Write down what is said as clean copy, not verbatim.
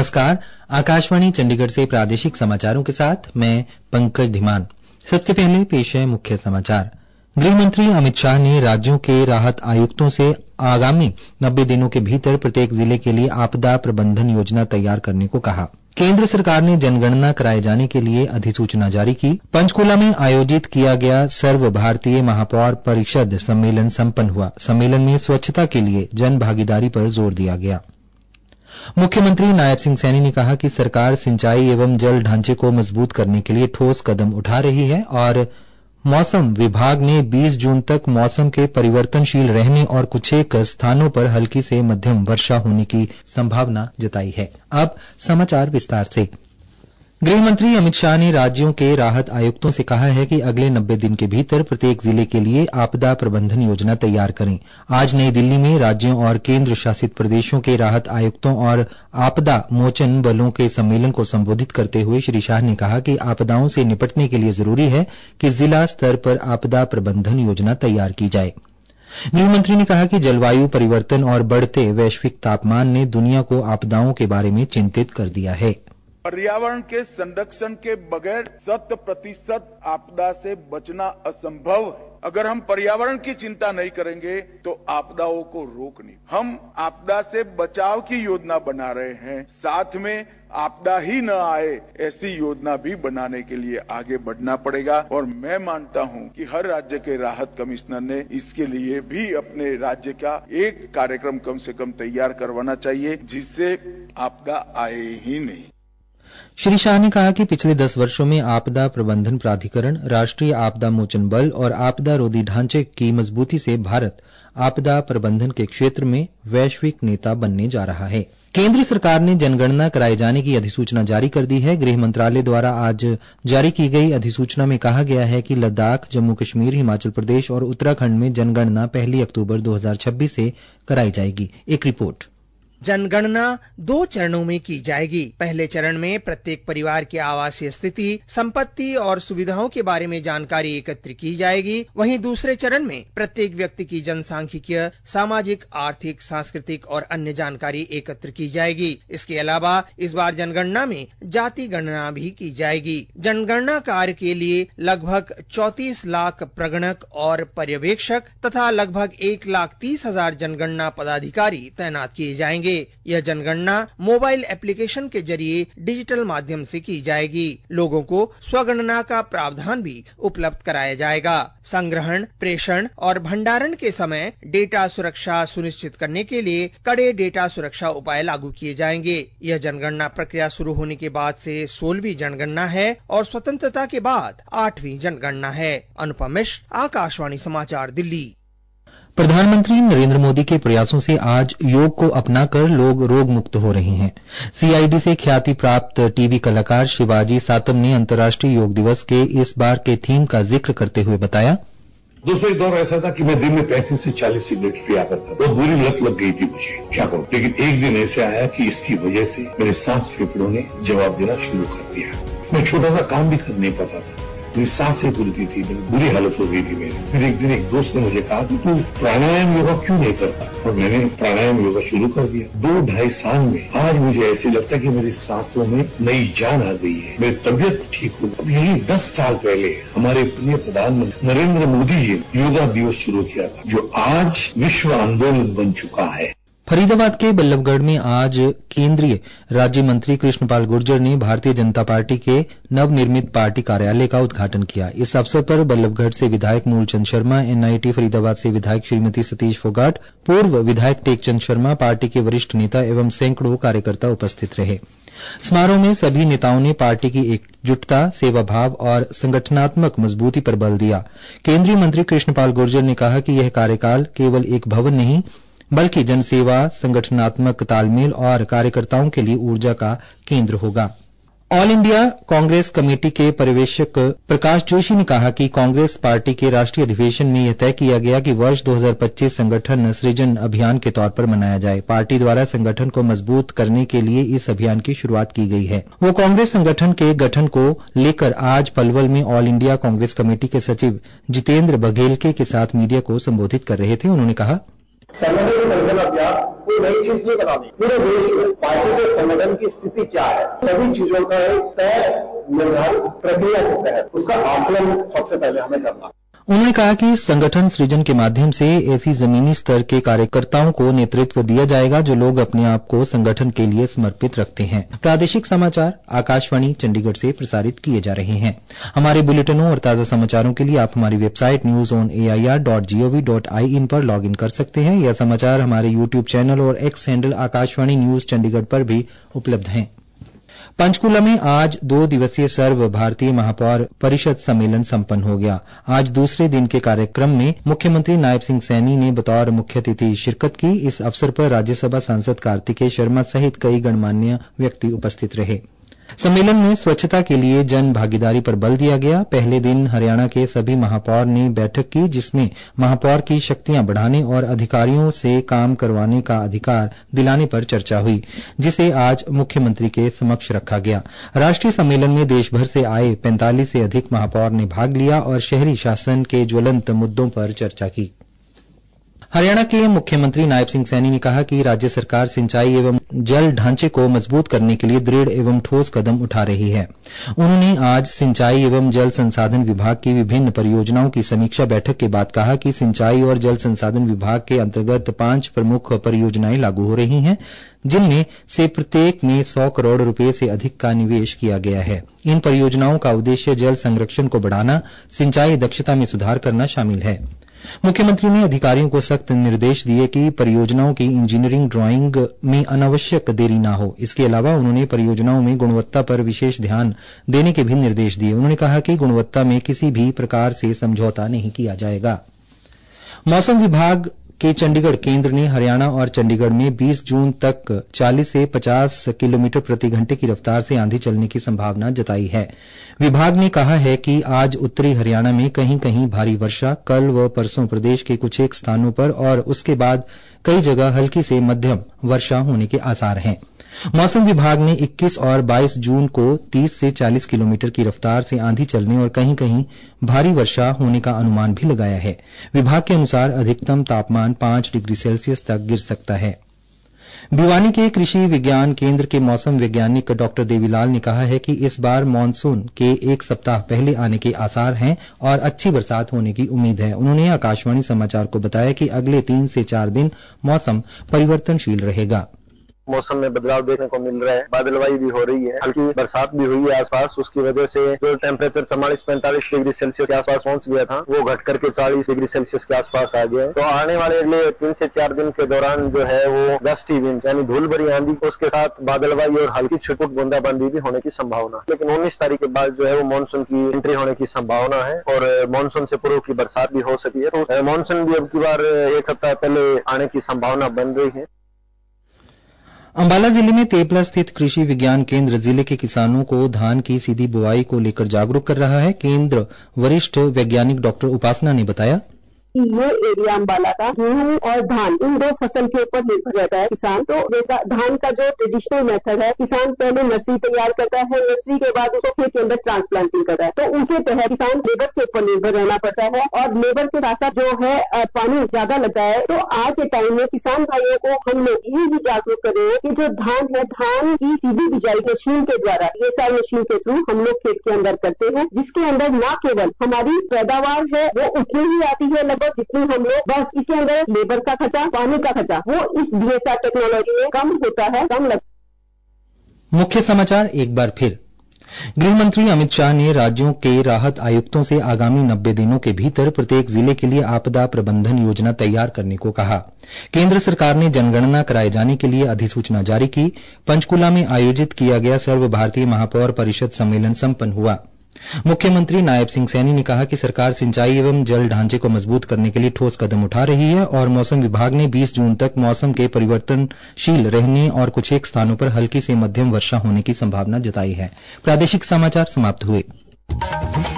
नमस्कार, आकाशवाणी चंडीगढ़ से प्रादेशिक समाचारों के साथ मैं पंकज धीमान। सबसे पहले पेश है मुख्य समाचार। गृह मंत्री अमित शाह ने राज्यों के राहत आयुक्तों से आगामी 90 दिनों के भीतर प्रत्येक जिले के लिए आपदा प्रबंधन योजना तैयार करने को कहा। केंद्र सरकार ने जनगणना कराए जाने के लिए अधिसूचना जारी की। पंचकुला में आयोजित किया गया सर्व भारतीय महापौर परिषद सम्मेलन संपन्न हुआ। सम्मेलन में स्वच्छता के लिए जन भागीदारी पर जोर दिया गया। मुख्यमंत्री नायब सिंह सैनी ने कहा कि सरकार सिंचाई एवं जल ढांचे को मजबूत करने के लिए ठोस कदम उठा रही है और मौसम विभाग ने 20 जून तक मौसम के परिवर्तनशील रहने और कुछेक स्थानों पर हल्की से मध्यम वर्षा होने की संभावना जताई है। अब समाचार विस्तार से। गृह मंत्री अमित शाह ने राज्यों के राहत आयुक्तों से कहा है कि अगले 90 दिन के भीतर प्रत्येक जिले के लिए आपदा प्रबंधन योजना तैयार करें। आज नई दिल्ली में राज्यों और केंद्र शासित प्रदेशों के राहत आयुक्तों और आपदा मोचन बलों के सम्मेलन को संबोधित करते हुए श्री शाह ने कहा कि आपदाओं से निपटने के लिए जरूरी है कि जिला स्तर पर आपदा प्रबंधन योजना तैयार की जाए। गृह मंत्री ने कहा कि जलवायु परिवर्तन और बढ़ते वैश्विक तापमान ने दुनिया को आपदाओं के बारे में चिंतित कर दिया है। पर्यावरण के संरक्षण के बगैर 100% आपदा से बचना असंभव है। अगर हम पर्यावरण की चिंता नहीं करेंगे तो आपदाओं को रोक नहीं। हम आपदा से बचाव की योजना बना रहे हैं, साथ में आपदा ही न आए ऐसी योजना भी बनाने के लिए आगे बढ़ना पड़ेगा। और मैं मानता हूं कि हर राज्य के राहत कमिश्नर ने इसके लिए भी अपने राज्य का एक कार्यक्रम कम से कम तैयार करवाना चाहिए, जिससे आपदा आए ही नहीं। श्री शाह ने कहा कि पिछले 10 वर्षों में आपदा प्रबंधन प्राधिकरण, राष्ट्रीय आपदा मोचन बल और आपदा रोधी ढांचे की मजबूती से भारत आपदा प्रबंधन के क्षेत्र में वैश्विक नेता बनने जा रहा है। केंद्र सरकार ने जनगणना कराए जाने की अधिसूचना जारी कर दी है। गृह मंत्रालय द्वारा आज जारी की गई अधिसूचना में कहा गया है कि लद्दाख, जम्मू कश्मीर, हिमाचल प्रदेश और उत्तराखंड में जनगणना 1 अक्टूबर 2026 से कराई जाएगी। एक रिपोर्ट। जनगणना 2 चरणों में की जाएगी। पहले चरण में प्रत्येक परिवार की आवासीय स्थिति, संपत्ति और सुविधाओं के बारे में जानकारी एकत्र की जाएगी। वहीं दूसरे चरण में प्रत्येक व्यक्ति की जनसांख्यिकीय, सामाजिक, आर्थिक, सांस्कृतिक और अन्य जानकारी एकत्र की जाएगी। इसके अलावा इस बार जनगणना में जाति गणना भी की जाएगी। जनगणना कार्य के लिए लगभग 34 लाख प्रगणक और पर्यवेक्षक तथा लगभग 1,30,000 जनगणना पदाधिकारी तैनात किए जाएंगे। यह जनगणना मोबाइल एप्लीकेशन के जरिए डिजिटल माध्यम से की जाएगी। लोगों को स्वगणना का प्रावधान भी उपलब्ध कराया जाएगा। संग्रहण, प्रेषण और भंडारण के समय डेटा सुरक्षा सुनिश्चित करने के लिए कड़े डेटा सुरक्षा उपाय लागू किए जाएंगे। यह जनगणना प्रक्रिया शुरू होने के बाद से 16वीं जनगणना है और स्वतंत्रता के बाद 8वीं जनगणना है। अनुपम मिश्र, आकाशवाणी समाचार, दिल्ली। प्रधानमंत्री नरेंद्र मोदी के प्रयासों से आज योग को अपनाकर लोग रोग मुक्त हो रहे हैं। सीआईडी से ख्याति प्राप्त टीवी कलाकार शिवाजी सातम ने अंतर्राष्ट्रीय योग दिवस के इस बार के थीम का जिक्र करते हुए बताया, दूसरा एक दौर ऐसा था कि मैं दिन में 35 से 40 सिगरेट पिया करता था। तो बुरी लत लग गई थी मुझे, क्या करूं। लेकिन एक दिन ऐसे आया कि इसकी वजह से मेरे सांस फेफड़ों ने जवाब देना शुरू कर दिया। मैं छोटा सा काम भी कर नहीं पाता था, मेरी सांसें फूलती थी, बुरी हालत हो गई थी मेरी। फिर एक दिन एक दोस्त ने मुझे कहा कि तू प्राणायाम योगा क्यों नहीं करता, और मैंने प्राणायाम योगा शुरू कर दिया। 2-2.5 साल में आज मुझे ऐसे लगता है कि मेरी सांसों में नई जान आ गई है, मेरी तबियत ठीक हो गई। अब यही 10 साल पहले हमारे प्रिय प्रधानमंत्री नरेंद्र मोदी जी ने योगा दिवस शुरू किया था, जो आज विश्व आंदोलन बन चुका है। फरीदाबाद के बल्लभगढ़ में आज केंद्रीय राज्य मंत्री कृष्णपाल गुर्जर ने भारतीय जनता पार्टी के नवनिर्मित पार्टी कार्यालय का उद्घाटन किया। इस अवसर पर बल्लभगढ़ से विधायक मूलचंद शर्मा, एनआईटी फरीदाबाद से विधायक श्रीमती सतीश फोगाट, पूर्व विधायक टेकचंद शर्मा, पार्टी के वरिष्ठ नेता एवं सैकड़ों कार्यकर्ता उपस्थित रहे। समारोह में सभी नेताओं ने पार्टी की एकजुटता, सेवाभाव और संगठनात्मक मजबूती पर बल दिया। केंद्रीय मंत्री कृष्णपाल गुर्जर ने कहा कि यह कार्यकाल केवल एक भवन नहीं बल्कि जनसेवा, संगठनात्मक तालमेल और कार्यकर्ताओं के लिए ऊर्जा का केंद्र होगा। ऑल इंडिया कांग्रेस कमेटी के पर्यवेक्षक प्रकाश जोशी ने कहा कि कांग्रेस पार्टी के राष्ट्रीय अधिवेशन में यह तय किया गया कि वर्ष 2025 संगठन सृजन अभियान के तौर पर मनाया जाए। पार्टी द्वारा संगठन को मजबूत करने के लिए इस अभियान की शुरुआत की गई है। वो कांग्रेस संगठन के गठन को लेकर आज पलवल में ऑल इंडिया कांग्रेस कमेटी के सचिव जितेंद्र बघेलके के साथ मीडिया को संबोधित कर रहे थे। उन्होंने कहा, संगठन सृजन अभियान कोई नई चीज नहीं बनानी। पूरे देश में पार्टी के संगठन की स्थिति क्या है, सभी चीजों का एक तय निर्धारित प्रक्रिया के तहत उसका आकलन सबसे पहले हमें करना। उन्होंने कहा कि संगठन सृजन के माध्यम से ऐसी जमीनी स्तर के कार्यकर्ताओं को नेतृत्व दिया जाएगा जो लोग अपने आप को संगठन के लिए समर्पित रखते हैं। प्रादेशिक समाचार आकाशवाणी चंडीगढ़ से प्रसारित किए जा रहे हैं। हमारे बुलेटिनों और ताजा समाचारों के लिए आप हमारी वेबसाइट newsonair.gov.in पर लॉग इन कर सकते हैं। यह समाचार हमारे यूट्यूब चैनल और X handle Akashvani news Chandigarh पर भी उपलब्ध हैं। पंचकूला में आज 2 दिवसीय सर्व भारतीय महापौर परिषद सम्मेलन संपन्न हो गया। आज दूसरे दिन के कार्यक्रम में मुख्यमंत्री नायब सिंह सैनी ने बतौर मुख्य अतिथि शिरकत की। इस अवसर पर राज्यसभा सांसद कार्तिकेय शर्मा सहित कई गणमान्य व्यक्ति उपस्थित रहे। सम्मेलन में स्वच्छता के लिए जन भागीदारी पर बल दिया गया। पहले दिन हरियाणा के सभी महापौर ने बैठक की, जिसमें महापौर की शक्तियां बढ़ाने और अधिकारियों से काम करवाने का अधिकार दिलाने पर चर्चा हुई, जिसे आज मुख्यमंत्री के समक्ष रखा गया। राष्ट्रीय सम्मेलन में देश भर से आए 45 से अधिक महापौर ने भाग लिया और शहरी शासन के ज्वलंत मुद्दों पर चर्चा की। हरियाणा के मुख्यमंत्री नायब सिंह सैनी ने कहा कि राज्य सरकार सिंचाई एवं जल ढांचे को मजबूत करने के लिए दृढ़ एवं ठोस कदम उठा रही है। उन्होंने आज सिंचाई एवं जल संसाधन विभाग की विभिन्न परियोजनाओं की समीक्षा बैठक के बाद कहा कि सिंचाई और जल संसाधन विभाग के अंतर्गत 5 प्रमुख परियोजनाएं लागू हो रही हैं, जिनमें से प्रत्येक में 100 करोड़ रुपए से अधिक का निवेश किया गया है। इन परियोजनाओं का उद्देश्य जल संरक्षण को बढ़ाना, सिंचाई दक्षता में सुधार करना शामिल है। मुख्यमंत्री ने अधिकारियों को सख्त निर्देश दिए कि परियोजनाओं की इंजीनियरिंग ड्राइंग में अनावश्यक देरी न हो। इसके अलावा उन्होंने परियोजनाओं में गुणवत्ता पर विशेष ध्यान देने के भी निर्देश दिए। उन्होंने कहा कि गुणवत्ता में किसी भी प्रकार से समझौता नहीं किया जाएगा। मौसम विभाग के चंडीगढ़ केंद्र ने हरियाणा और चंडीगढ़ में 20 जून तक 40 से 50 किलोमीटर प्रति घंटे की रफ्तार से आंधी चलने की संभावना जताई है। विभाग ने कहा है कि आज उत्तरी हरियाणा में कहीं कहीं भारी वर्षा, कल व परसों प्रदेश के कुछ एक स्थानों पर और उसके बाद कई जगह हल्की से मध्यम वर्षा होने के आसार हैं। मौसम विभाग ने 21 और 22 जून को 30 से 40 किलोमीटर की रफ्तार से आंधी चलने और कहीं कहीं भारी वर्षा होने का अनुमान भी लगाया है। विभाग के अनुसार अधिकतम तापमान 5 डिग्री सेल्सियस तक गिर सकता है। भिवानी के कृषि विज्ञान केंद्र के मौसम वैज्ञानिक डॉक्टर देवीलाल ने कहा है कि इस बार मानसून के 1 सप्ताह पहले आने के आसार हैं और अच्छी बरसात होने की उम्मीद है। उन्होंने आकाशवाणी समाचार को बताया कि अगले 3 से 4 दिन मौसम परिवर्तनशील रहेगा। मौसम में बदलाव देखने को मिल रहा है, बादलवाई भी हो रही है, हल्की बरसात भी हुई है आसपास। उसकी वजह से जो टेम्परेचर 44-45 डिग्री सेल्सियस के आसपास पहुंच गया था, वो घट करके 40 डिग्री सेल्सियस के आसपास आ गया है। तो आने वाले अगले 3 से 4 दिन के दौरान जो है वो गस्टी विंड यानी धूल भरी आंधी, उसके साथ बादलवाई और हल्की छुटपुट बूंदाबांदी भी होने की संभावना। लेकिन 19 तारीख के बाद जो है वो मानसून की एंट्री होने की संभावना है और मानसून से पूर्व की बरसात भी हो सकती है। तो मानसून भी अब की बार 1 सप्ताह पहले आने की संभावना बन रही है। अंबाला जिले में तेपला स्थित कृषि विज्ञान केंद्र जिले के किसानों को धान की सीधी बुआई को लेकर जागरूक कर रहा है। केंद्र वरिष्ठ वैज्ञानिक डॉक्टर उपासना ने बताया, ये एरिया अंबाला का गेहूं और धान इन 2 फसल के ऊपर निर्भर रहता है किसान। तो जैसा धान का जो ट्रेडिशनल मेथड है, किसान पहले नर्सरी तैयार करता है, नर्सरी के बाद उसको खेत के अंदर ट्रांसप्लांटिंग करता है। तो उसके तहत किसान लेबर के ऊपर निर्भर रहना पड़ता है और लेबर के साथ साथ जो है पानी ज्यादा लगता है। तो आज के टाइम में किसान भाइयों को हम लोग ये भी जागरूक कर रहे हैं कि जो धान है, धान की सीधी बिजाई मशीन के द्वारा, ये सारी मशीन के थ्रू हम लोग खेत के अंदर करते हैं, जिसके अंदर न केवल हमारी पैदावार है वो उतनी ही आती है लगभग जितनी हम लोग, बस इसके अंदर लेबर का खर्चा, पानी का खर्चा वो इस डीएसआर टेक्नोलॉजी में कम होता है, कम लगता। मुख्य समाचार एक बार फिर। गृह मंत्री अमित शाह ने राज्यों के राहत आयुक्तों से आगामी 90 दिनों के भीतर प्रत्येक जिले के लिए आपदा प्रबंधन योजना तैयार करने को कहा। केंद्र सरकार ने जनगणना कराए जाने के लिए अधिसूचना जारी की। पंचकूला में आयोजित किया गया सर्व भारतीय महापौर परिषद सम्मेलन संपन्न हुआ। मुख्यमंत्री नायब सिंह सैनी ने कहा कि सरकार सिंचाई एवं जल ढांचे को मजबूत करने के लिए ठोस कदम उठा रही है और मौसम विभाग ने 20 जून तक मौसम के परिवर्तनशील रहने और कुछ एक स्थानों पर हल्की से मध्यम वर्षा होने की संभावना जताई है। प्रादेशिक समाचार समाप्त हुए।